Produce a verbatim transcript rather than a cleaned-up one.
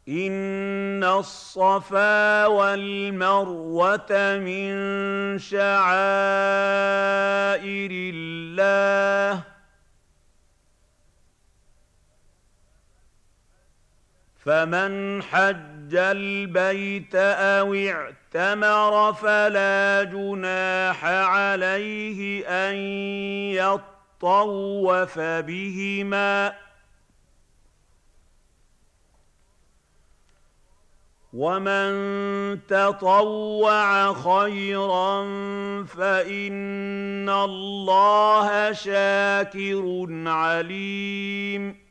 إِنَّ الصَّفَا وَالْمَرْوَةَ مِن شَعَائِرِ اللَّهِ ۖ فَمَنْ حَجَّ الْبَيْتَ أَوِ اعْتَمَرَ فَلَا جُنَاحَ عَلَيْهِ أَن يَطَّوَّفَ بِهِمَا ۚ وَمَن تَطَوَّعَ خَيْرًا فَإِنَّ اللَّهَ شَاكِرٌ عَلِيمٌ